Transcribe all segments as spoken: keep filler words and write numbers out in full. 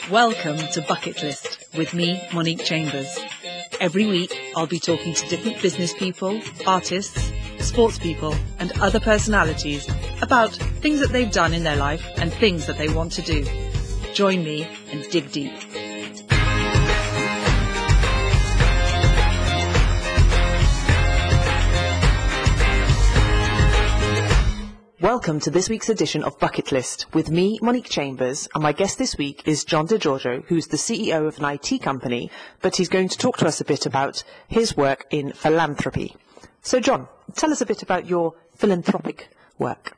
Welcome to Bucket List with me, Monique Chambers. Every week, I'll be talking to different business people, artists, sports people, and other personalities about things that they've done in their life and things that they want to do. Join me and dig deep. Welcome to this week's edition of Bucket List with me, Monique Chambers, and my guest this week is John DeGiorgio, who's the C E O of an I T company, but he's going to talk to us a bit about his work in philanthropy. So, John, tell us a bit about your philanthropic work.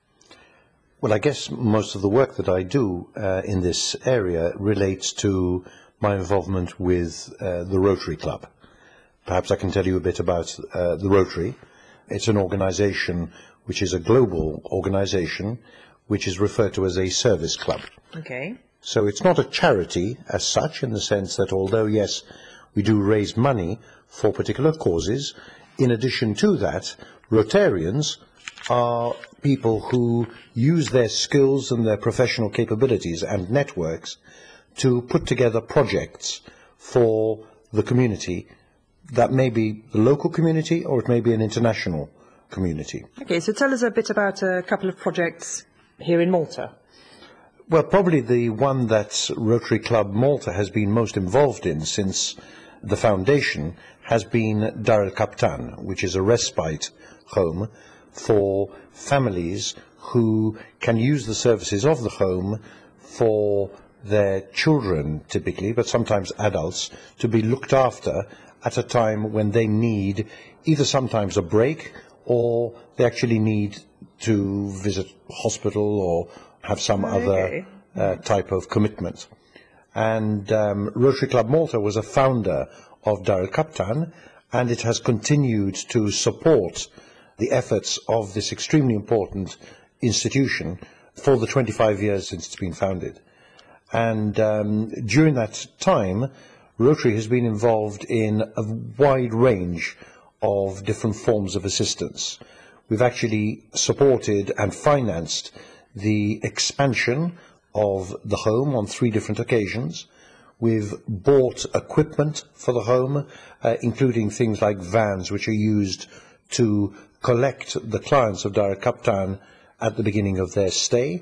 Well, I guess most of the work that I do uh, in this area relates to my involvement with uh, the Rotary Club. Perhaps I can tell you a bit about uh, the Rotary. It's an organization which is a global organization, which is referred to as a service club. Okay. So it's not a charity as such, in the sense that although, yes, we do raise money for particular causes, in addition to that, Rotarians are people who use their skills and their professional capabilities and networks to put together projects for the community. That may be the local community or it may be an international community. Okay, so tell us a bit about a couple of projects here in Malta. Well, probably the one that Rotary Club Malta has been most involved in since the foundation has been Dar el Kaptan, which is a respite home for families who can use the services of the home for their children typically, but sometimes adults, to be looked after at a time when they need either sometimes a break or they actually need to visit hospital or have some okay. other uh, type of commitment. And um, Rotary Club Malta was a founder of Dar el Kaptan, and it has continued to support the efforts of this extremely important institution for the twenty-five years since it's been founded. And um, during that time, Rotary has been involved in a wide range of different forms of assistance. We've actually supported and financed the expansion of the home on three different occasions. We've bought equipment for the home, uh, including things like vans which are used to collect the clients of Dar el Kaptan at the beginning of their stay.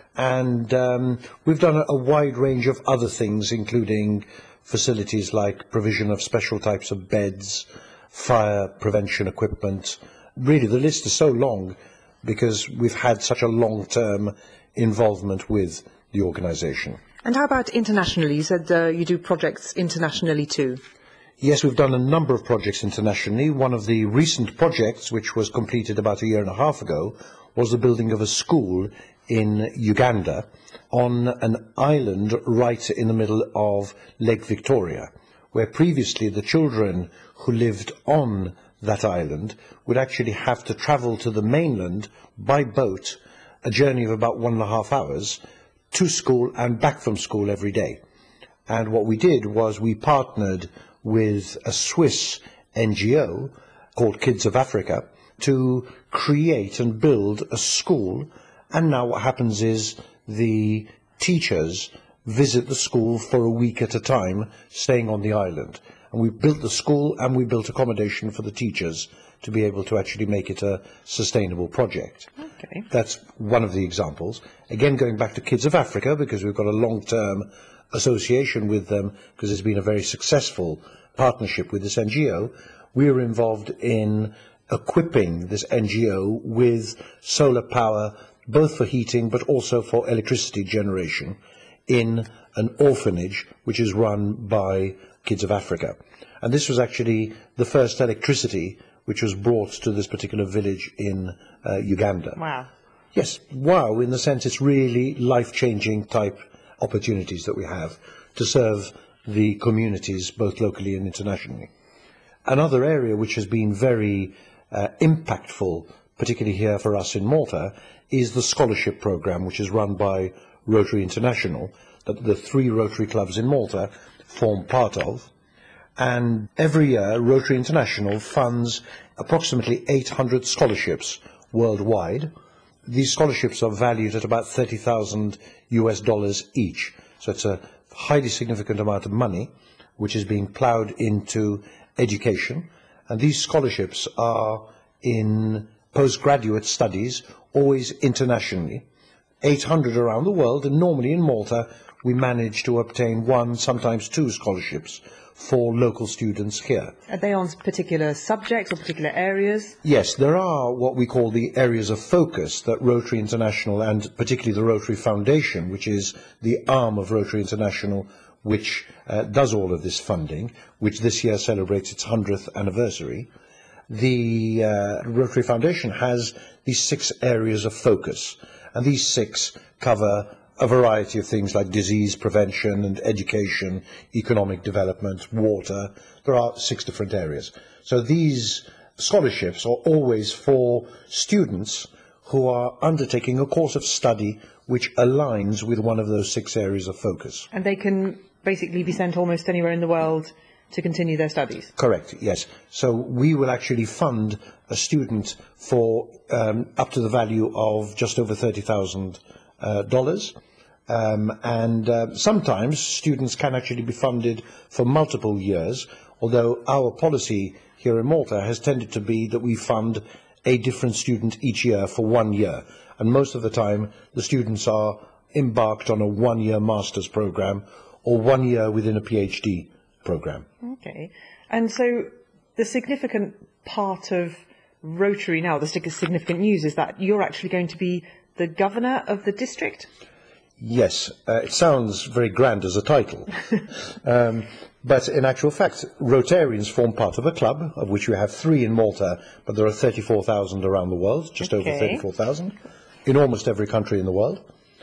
And um, we've done a, a wide range of other things, including facilities like provision of special types of beds, fire prevention equipment. Really, the list is so long because we've had such a long-term involvement with the organisation. And how about internationally? You said uh, you do projects internationally too. Yes, we've done a number of projects internationally. One of the recent projects, which was completed about a year and a half ago, was the building of a school in Uganda on an island right in the middle of Lake Victoria, where previously the children who lived on that island would actually have to travel to the mainland by boat, a journey of about one and a half hours, to school and back from school every day. And what we did was we partnered with a Swiss N G O called Kids of Africa to create and build a school. And now what happens is the teachers visit the school for a week at a time, staying on the island. And we built the school and we built accommodation for the teachers to be able to actually make it a sustainable project. Okay. That's one of the examples. Again, going back to Kids of Africa, because we've got a long-term association with them, because there's been a very successful partnership with this N G O, we were involved in equipping this N G O with solar power, both for heating but also for electricity generation, in an orphanage which is run by Kids of Africa. And this was actually the first electricity which was brought to this particular village in uh, Uganda. Wow. Yes, wow, in the sense it's really life-changing type opportunities that we have to serve the communities both locally and internationally. Another area which has been very uh, impactful, particularly here for us in Malta, is the scholarship program which is run by Rotary International, that the three Rotary clubs in Malta form part of. And every year, Rotary International funds approximately eight hundred scholarships worldwide. These scholarships are valued at about thirty thousand US dollars each. So it's a highly significant amount of money which is being ploughed into education, and these scholarships are in postgraduate studies, always internationally, eight hundred around the world, and normally in Malta we manage to obtain one, sometimes two scholarships for local students here. Are they on particular subjects or particular areas? Yes, there are what we call the areas of focus that Rotary International, and particularly the Rotary Foundation, which is the arm of Rotary International which uh, does all of this funding, which this year celebrates its hundredth anniversary. The uh, Rotary Foundation has these six areas of focus, and these six cover a variety of things like disease prevention and education, economic development, water. There are six different areas. So these scholarships are always for students who are undertaking a course of study which aligns with one of those six areas of focus. And they can basically be sent almost anywhere in the world to continue their studies? Correct, yes. So we will actually fund a student for um, up to the value of just over thirty thousand dollars. Uh, um, and uh, sometimes students can actually be funded for multiple years, although our policy here in Malta has tended to be that we fund a different student each year for one year. And most of the time, the students are embarked on a one-year master's program or one year within a PhD program. Okay. And so the significant part of Rotary now, the significant news, is that you're actually going to be the governor of the district? Yes, uh, it sounds very grand as a title. um, but in actual fact, Rotarians form part of a club, of which we have three in Malta, but there are thirty-four thousand around the world, just okay. over thirty-four thousand, in almost every country in the world.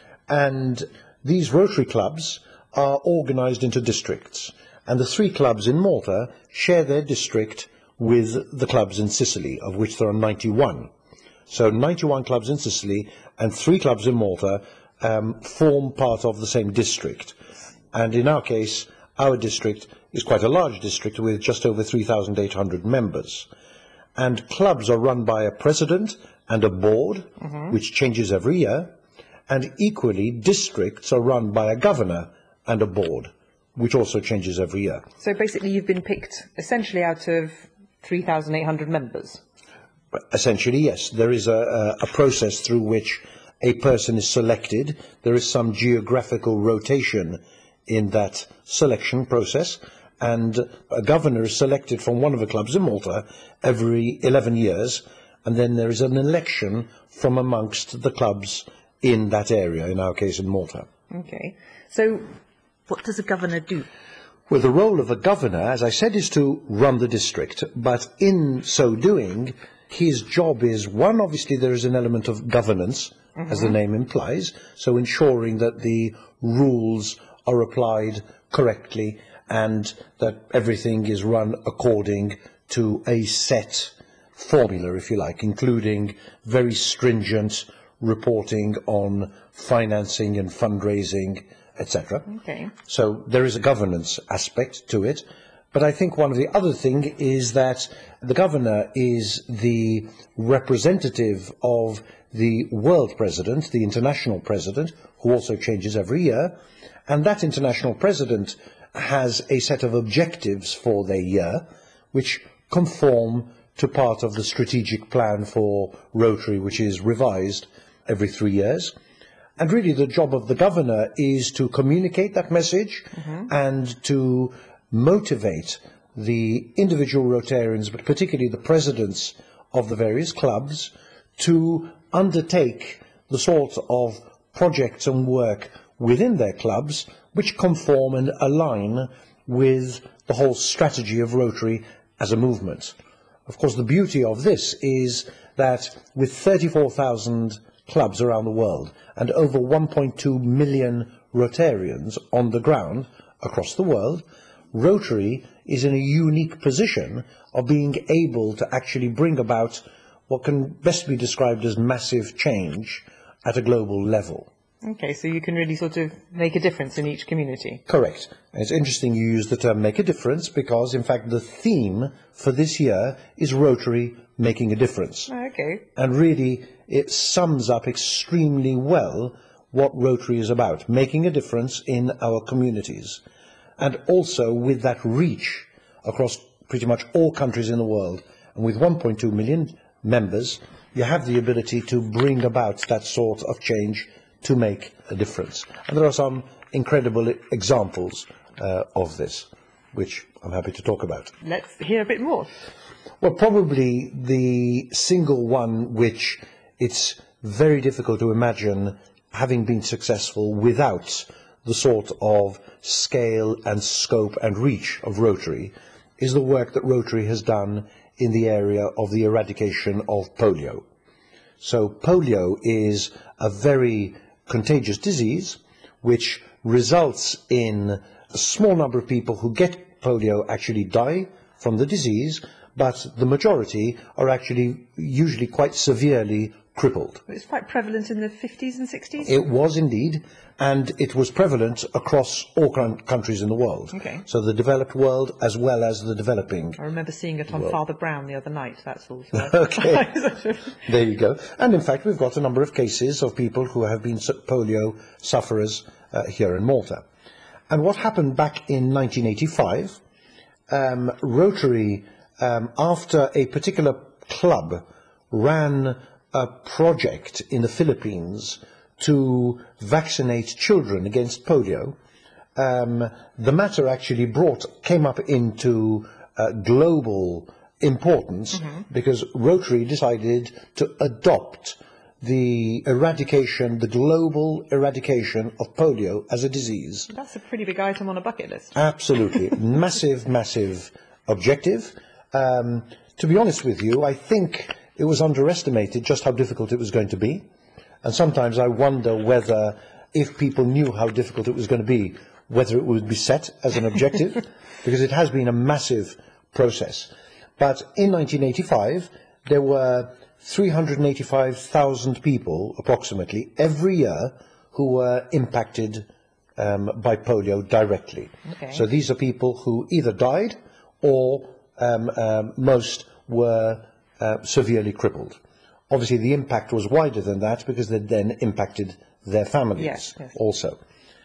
And these Rotary clubs are organised into districts. And the three clubs in Malta share their district with the clubs in Sicily, of which there are ninety-one. So ninety-one clubs in Sicily and three clubs in Malta um, form part of the same district. And in our case, our district is quite a large district with just over three thousand eight hundred members. And clubs are run by a president and a board, mm-hmm. which changes every year. And equally, districts are run by a governor and a board, which also changes every year. So basically you've been picked essentially out of three thousand eight hundred members? Essentially, yes. There is a, a, a process through which a person is selected. There is some geographical rotation in that selection process, and a governor is selected from one of the clubs in Malta every eleven years, and then there is an election from amongst the clubs in that area, in our case in Malta. Okay. So what does a governor do? Well, the role of a governor, as I said, is to run the district, but in so doing, his job is, one, obviously there is an element of governance, mm-hmm. as the name implies, so ensuring that the rules are applied correctly and that everything is run according to a set formula, if you like, including very stringent reporting on financing and fundraising, et cetera. Okay. So there is a governance aspect to it. But I think one of the other things is that the governor is the representative of the world president, the international president, who also changes every year. And that international president has a set of objectives for their year, which conform to part of the strategic plan for Rotary, which is revised every three years. And really the job of the governor is to communicate that message, mm-hmm. and to motivate the individual Rotarians, but particularly the presidents of the various clubs, to undertake the sort of projects and work within their clubs which conform and align with the whole strategy of Rotary as a movement. Of course, the beauty of this is that with thirty-four thousand clubs around the world and over one point two million Rotarians on the ground across the world, Rotary is in a unique position of being able to actually bring about what can best be described as massive change at a global level. Okay, so you can really sort of make a difference in each community. Correct. And it's interesting you use the term make a difference because, in fact, the theme for this year is Rotary making a difference. Okay. And really, it sums up extremely well what Rotary is about, making a difference in our communities. And also with that reach across pretty much all countries in the world, and with one point two million members, you have the ability to bring about that sort of change to make a difference. And there are some incredible examples uh, of this, which I'm happy to talk about. Let's hear a bit more. Well, probably the single one which it's very difficult to imagine having been successful without the sort of scale and scope and reach of Rotary is the work that Rotary has done in the area of the eradication of polio. So polio is a very contagious disease which results in a small number of people who get polio actually die from the disease, but the majority are actually usually quite severely crippled. It's quite prevalent in the fifties and sixties? It was indeed, and it was prevalent across all countries in the world. Okay. So the developed world as well as the developing. I remember seeing it on world. Father Brown the other night, that's all. So. Okay, there you go. And in fact, we've got a number of cases of people who have been polio sufferers uh, here in Malta. And what happened back in nineteen eighty-five, um, Rotary, um, after a particular club ran a project in the Philippines to vaccinate children against polio, um, the matter actually brought, came up into uh, global importance mm-hmm. because Rotary decided to adopt the eradication, the global eradication of polio as a disease. That's a pretty big item on a bucket list. Absolutely. massive, massive objective. Um, to be honest with you, I think it was underestimated just how difficult it was going to be. And sometimes I wonder whether, if people knew how difficult it was going to be, whether it would be set as an objective, because it has been a massive process. But in nineteen eighty-five, there were three hundred eighty-five thousand people, approximately, every year who were impacted um, by polio directly. Okay. So these are people who either died or um, um, most were Uh, severely crippled. Obviously, the impact was wider than that because they then impacted their families yes, yes. also.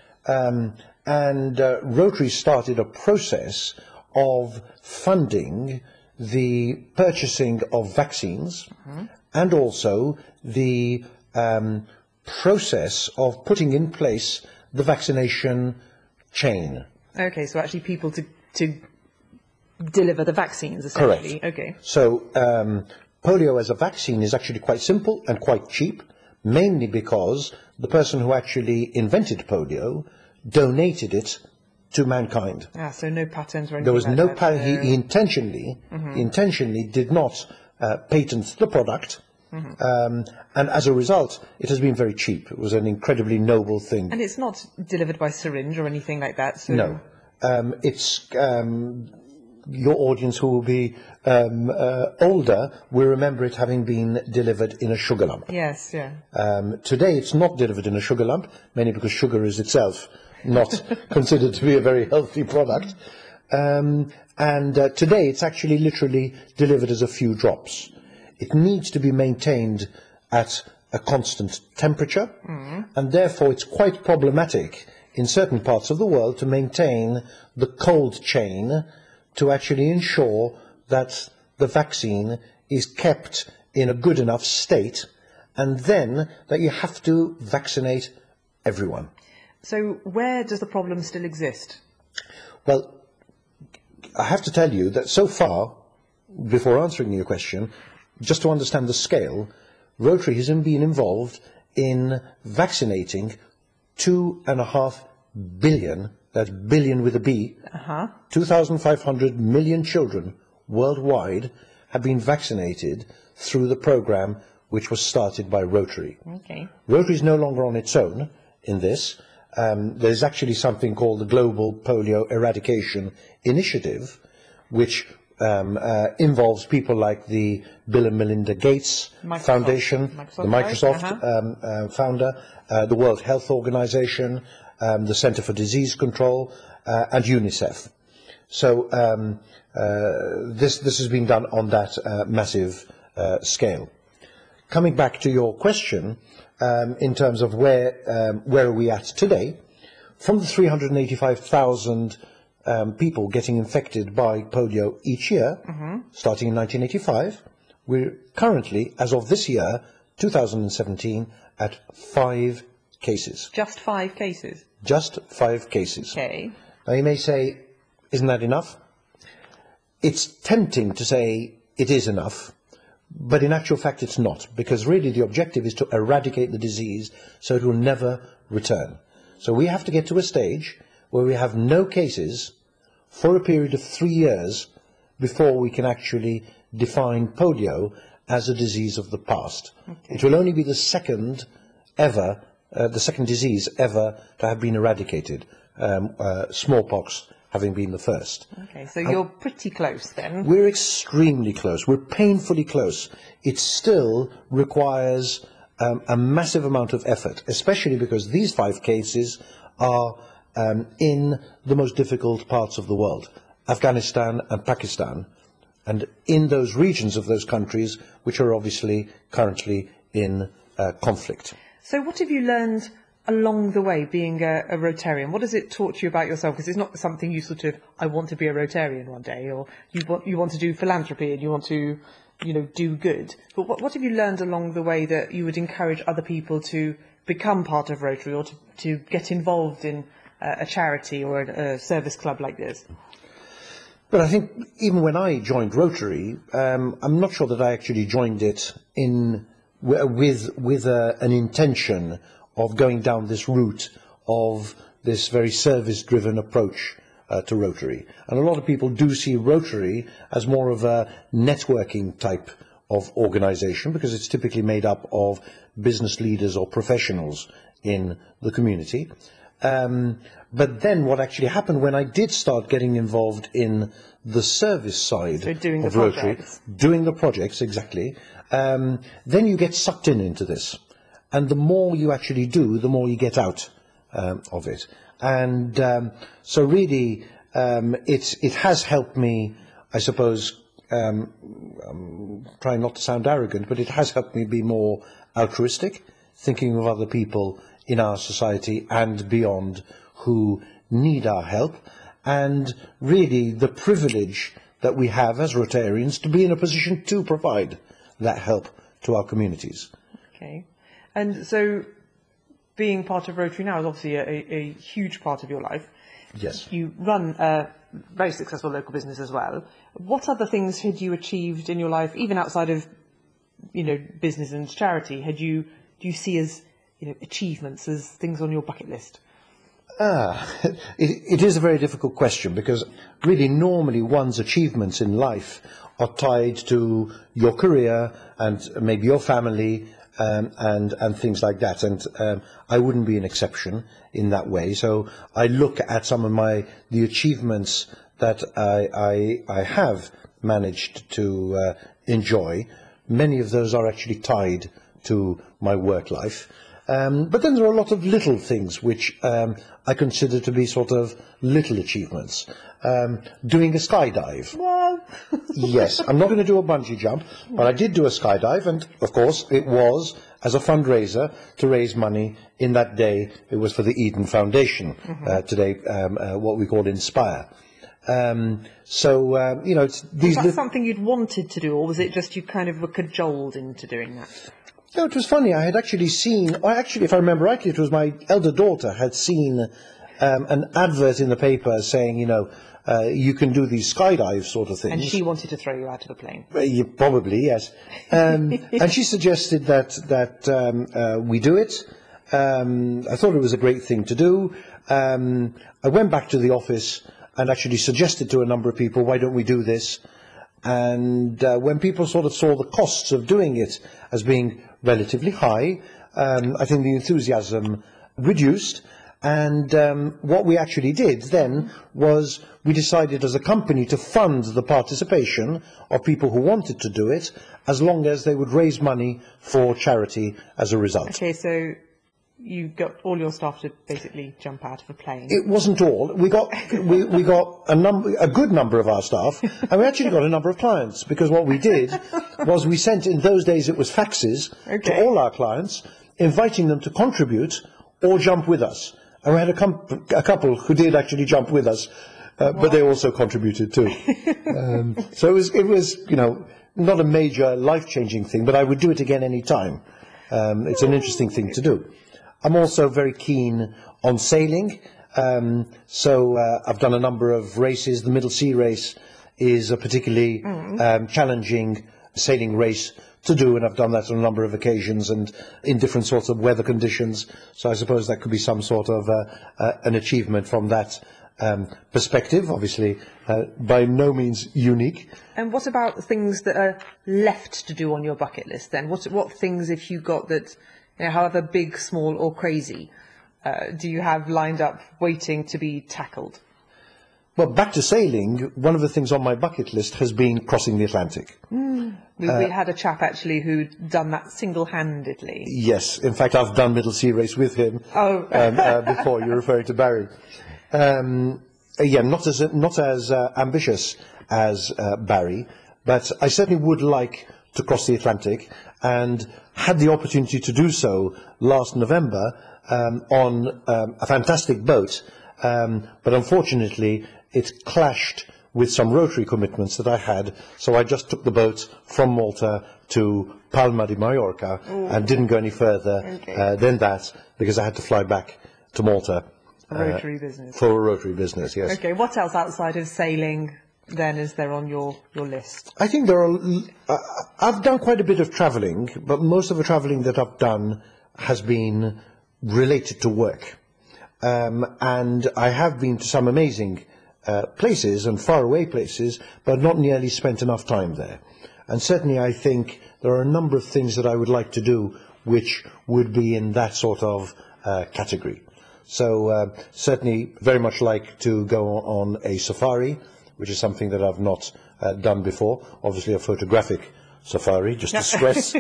Um, and uh, Rotary started a process of funding the purchasing of vaccines mm-hmm. and also the um, process of putting in place the vaccination chain. Okay, so actually people to, to deliver the vaccines, essentially. Correct. Okay. So um, polio as a vaccine is actually quite simple and quite cheap, mainly because the person who actually invented polio donated it to mankind. Ah, so no patents or anything There was like no that. patent. He, he intentionally, mm-hmm. he intentionally did not uh, patent the product. Mm-hmm. um, and as a result, it has been very cheap. It was an incredibly noble thing. And it's not delivered by syringe or anything like that? So... No. Um, it's... Um, your audience who will be um, uh, older will remember it having been delivered in a sugar lump. Yes, yeah. Um, today it's not delivered in a sugar lump, mainly because sugar is itself not considered to be a very healthy product. Um, and uh, today it's actually literally delivered as a few drops. It needs to be maintained at a constant temperature, mm. and therefore it's quite problematic in certain parts of the world to maintain the cold chain to actually ensure that the vaccine is kept in a good enough state, and then that you have to vaccinate everyone. So where does the problem still exist? Well, I have to tell you that so far, before answering your question, just to understand the scale, Rotary has been involved in vaccinating two and a half billion, that's billion with a B, uh-huh. two thousand five hundred million children worldwide have been vaccinated through the program which was started by Rotary. Okay. Rotary is no longer on its own in this. Um, there's actually something called the Global Polio Eradication Initiative, which um, uh, involves people like the Bill and Melinda Gates Microsoft. Foundation, Microsoft, the Microsoft right? uh-huh. um, uh, founder, uh, the World Health Organization, um, the Center for Disease Control, uh, and UNICEF. So um, uh, this, this has been done on that uh, massive uh, scale. Coming back to your question, um, in terms of where, um, where are we at today, from the three hundred eighty-five thousand um, people getting infected by polio each year, mm-hmm. starting in nineteen eighty-five, we're currently, as of this year, two thousand seventeen, at five cases. Just five cases? Just five cases. Okay. Now you may say, isn't that enough? It's tempting to say it is enough, but in actual fact it's not, because really the objective is to eradicate the disease so it will never return. So we have to get to a stage where we have no cases for a period of three years before we can actually define polio as a disease of the past. Okay. It will only be the second ever, uh, the second disease ever to have been eradicated, um, uh, smallpox having been the first. Okay, so you're um, pretty close then. We're extremely close. We're painfully close. It still requires um, a massive amount of effort, especially because these five cases are um, in the most difficult parts of the world, Afghanistan and Pakistan, and in those regions of those countries which are obviously currently in uh, conflict. So what have you learned along the way being a, a Rotarian? What has it taught you about yourself? Because it's not something you sort of, I want to be a Rotarian one day, or you want, you want to do philanthropy and you want to, you know, do good. But what, what have you learned along the way that you would encourage other people to become part of Rotary, or to, to get involved in uh, a charity or a, a service club like this? But I think even when I joined Rotary, um, I'm not sure that I actually joined it in with with a, an intention of going down this route of this very service-driven approach uh, to Rotary. And a lot of people do see Rotary as more of a networking type of organisation, because it's typically made up of business leaders or professionals in the community. Um, but then what actually happened when I did start getting involved in the service side so doing of the Rotary, projects. doing the projects, exactly, um, then you get sucked in into this. And the more you actually do, the more you get out um, of it. And um, so really, um, it's, it has helped me, I suppose, um, I'm trying not to sound arrogant, but it has helped me be more altruistic, thinking of other people in our society and beyond who need our help, and really the privilege that we have as Rotarians to be in a position to provide that help to our communities. Okay. And so being part of Rotary now is obviously a, a huge part of your life. Yes. You run a very successful local business as well. What other things had you achieved in your life, even outside of, you know, business and charity? Had you, do you see as, you know, achievements, as things on your bucket list? Ah, it, it is a very difficult question, because really normally one's achievements in life are tied to your career and maybe your family, Um, and, and things like that. And um, I wouldn't be an exception in that way. So I look at some of my, the achievements that I, I, I have managed to uh, enjoy. Many of those are actually tied to my work life. Um, but then there are a lot of little things which um, I consider to be sort of little achievements. Um, doing a skydive. Well. Yes, I'm not going to do a bungee jump, but I did do a skydive, and of course it was as a fundraiser to raise money. In that day, it was for the Eden Foundation, mm-hmm. uh, today um, uh, what we call Inspire. Um, so, uh, you know, it's these... Was that something you'd wanted to do, or was it just you kind of were cajoled into doing that? No, it was funny. I had actually seen, or actually, if I remember rightly, it was my elder daughter had seen um, an advert in the paper saying, you know, uh, you can do these skydive sort of things. And she wanted to throw you out of a plane. Uh, you, probably, yes. Um, and she suggested that that um, uh, we do it. Um, I thought it was a great thing to do. Um, I went back to the office and actually suggested to a number of people, why don't we do this? And uh, when people sort of saw the costs of doing it as being relatively high, um, I think the enthusiasm reduced. And um, what we actually did then was we decided as a company to fund the participation of people who wanted to do it, as long as they would raise money for charity as a result. Okay, so you got all your staff to basically jump out of a plane. It wasn't all. We got we, we got a number, a good number of our staff, and we actually got a number of clients, because what we did was we sent, in those days it was faxes, okay. to all our clients, inviting them to contribute or jump with us. And we had a, com- a couple who did actually jump with us, uh, but they also contributed too. um, so it was, it was, you know, not a major life-changing thing, but I would do it again any time. Um, it's an interesting thing to do. I'm also very keen on sailing. Um, so uh, I've done a number of races. The Middle Sea race is a particularly mm. um, challenging sailing race to do, and I've done that on a number of occasions and in different sorts of weather conditions. So I suppose that could be some sort of uh, uh, an achievement from that um, perspective. Obviously, uh, by no means unique. And what about things that are left to do on your bucket list then? What what things, if you got that, you know, however big, small or crazy, uh, do you have lined up waiting to be tackled? Well, back to sailing, one of the things on my bucket list has been crossing the Atlantic. Mm. We, uh, we had a chap actually who'd done that single-handedly. Yes, in fact, I've done Middle Sea Race with him oh. um, uh, before. You're referring to Barry. Um, yeah, not as not as uh, ambitious as uh, Barry, but I certainly would like to cross the Atlantic, and had the opportunity to do so last November um, on um, a fantastic boat, um, but unfortunately it clashed with some rotary commitments that I had, so I just took the boat from Malta to Palma de Mallorca Ooh. and didn't go any further okay. uh, than that, because I had to fly back to Malta. A rotary uh, business. For a rotary business, yes. Okay, what else outside of sailing then is there on your, your list? I think there are... Uh, I've done quite a bit of travelling, but most of the travelling that I've done has been related to work. Um, and I have been to some amazing uh, places and faraway places, but not nearly spent enough time there. And certainly I think there are a number of things that I would like to do which would be in that sort of uh, category. So uh, certainly very much like to go on a safari, which is something that I've not uh, done before. Obviously a photographic safari, just to stress.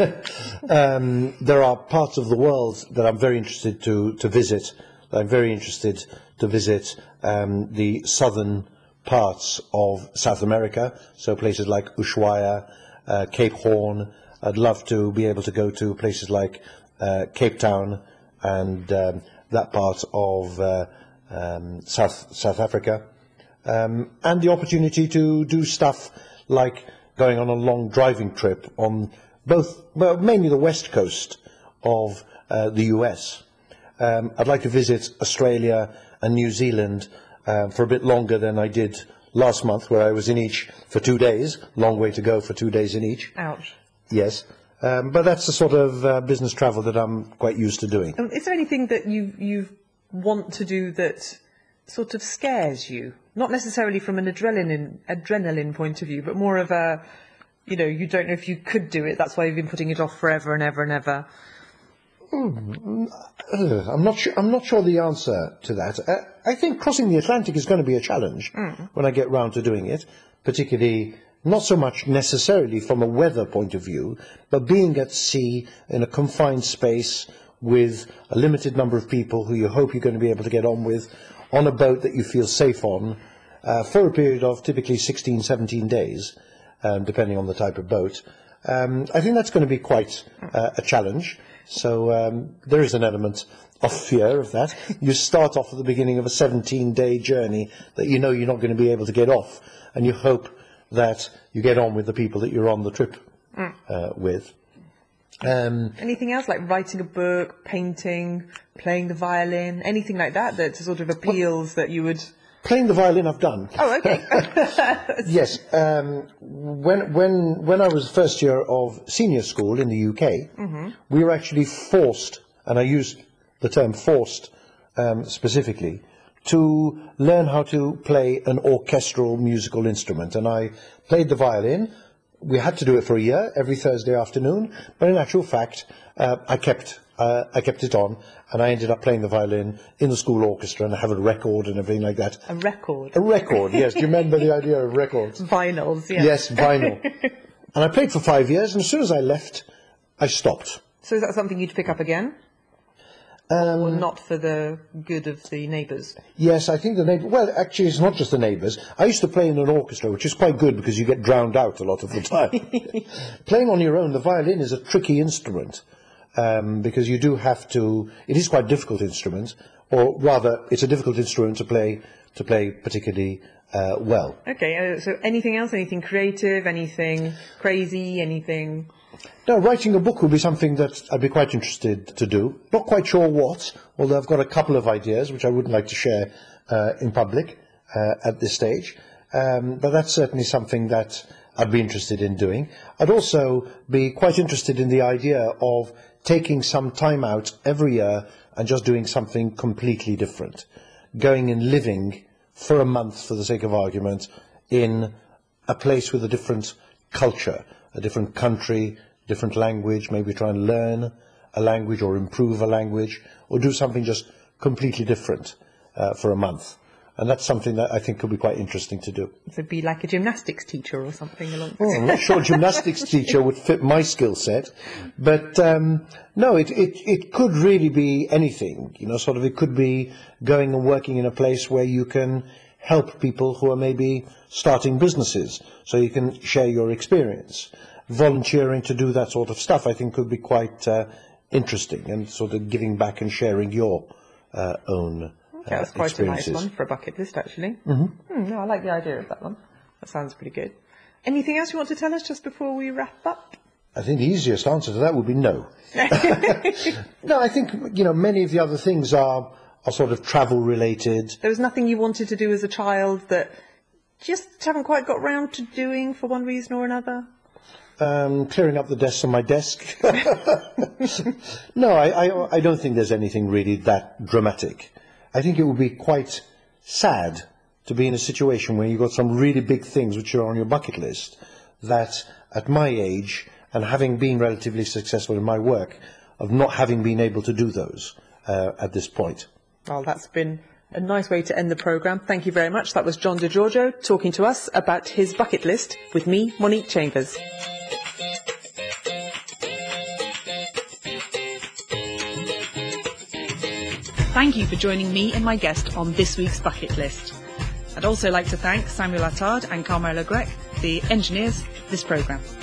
um, there are parts of the world that I'm very interested to, to visit. I'm very interested to visit um, the southern parts of South America, so places like Ushuaia, uh, Cape Horn. I'd love to be able to go to places like uh, Cape Town and um, that part of uh, um, South, South Africa. Um, and the opportunity to do stuff like going on a long driving trip on both, well, mainly the west coast of uh, the U S. Um, I'd like to visit Australia and New Zealand uh, for a bit longer than I did last month, where I was in each for two days. Long way to go for two days in each. Ouch. Yes. Um, but that's the sort of uh, business travel that I'm quite used to doing. Um, is there anything that you, you want to do that sort of scares you? Not necessarily from an adrenaline, adrenaline point of view, but more of a, you know, you don't know if you could do it, that's why you've been putting it off forever and ever and ever. Mm, uh, I'm not sure. I'm not sure the answer to that. Uh, I think crossing the Atlantic is going to be a challenge mm. when I get round to doing it, particularly not so much necessarily from a weather point of view, but being at sea in a confined space with a limited number of people who you hope you're going to be able to get on with, on a boat that you feel safe on, uh, for a period of typically sixteen, seventeen days, um, depending on the type of boat. Um, I think that's going to be quite uh, a challenge. So um, there is an element of fear of that. You start off at the beginning of a seventeen-day journey that you know you're not going to be able to get off, and you hope that you get on with the people that you're on the trip mm. uh, with. Um, anything else, like writing a book, painting, playing the violin, anything like that that sort of appeals well, that you would... Playing the violin I've done. Oh, okay. Yes. Um, when, when, when I was first year of senior school in the U K, mm-hmm. we were actually forced, and I use the term forced um, specifically, to learn how to play an orchestral musical instrument. And I played the violin. We had to do it for a year, every Thursday afternoon, but in actual fact, uh, I kept uh, I kept it on, and I ended up playing the violin in the school orchestra, and I have a record and everything like that. A record? A record, yes. Do you remember the idea of records? Vinyls, yeah. Yes, vinyl. And I played for five years, and as soon as I left, I stopped. So is that something you'd pick up again? Um, or not for the good of the neighbours? Yes, I think the neighbours... Well, actually, it's not just the neighbours. I used to play in an orchestra, which is quite good because you get drowned out a lot of the time. Playing on your own, the violin is a tricky instrument. um, because you do have to. It is quite a difficult instrument, or rather, it's a difficult instrument to play to play particularly uh, well. Okay, uh, so anything else? Anything creative? Anything crazy? Anything? No, writing a book would be something that I'd be quite interested to do. Not quite sure what, although I've got a couple of ideas which I wouldn't like to share uh, in public uh, at this stage. Um, but that's certainly something that I'd be interested in doing. I'd also be quite interested in the idea of taking some time out every year and just doing something completely different. Going and living for a month, for the sake of argument, in a place with a different culture, a different country, different language, maybe try and learn a language or improve a language, or do something just completely different uh, for a month. And that's something that I think could be quite interesting to do. So be like a gymnastics teacher or something along. Oh, I'm not sure a gymnastics teacher would fit my skill set, but um, no, it, it, it could really be anything. You know, sort of it could be going and working in a place where you can help people who are maybe starting businesses, so you can share your experience. Volunteering to do that sort of stuff, I think, could be quite uh, interesting, and sort of giving back and sharing your uh, own Okay, that's quite a nice one for a bucket list, actually. Mm-hmm. Hmm, no, I like the idea of that one. That sounds pretty good. Anything else you want to tell us just before we wrap up? I think the easiest answer to that would be no. No, I think, you know, many of the other things are, are sort of travel related. There was nothing you wanted to do as a child that just haven't quite got round to doing for one reason or another? Um, clearing up the desks on my desk. No, I, I, I don't think there's anything really that dramatic. I think it would be quite sad to be in a situation where you've got some really big things which are on your bucket list that at my age, and having been relatively successful in my work, of not having been able to do those uh, at this point. Well, that's been a nice way to end the programme. Thank you very much. That was John Di Giorgio talking to us about his bucket list with me, Monique Chambers. Thank you for joining me and my guest on this week's Bucket List. I'd also like to thank Samuel Attard and Carmela Grech, the engineers of this programme.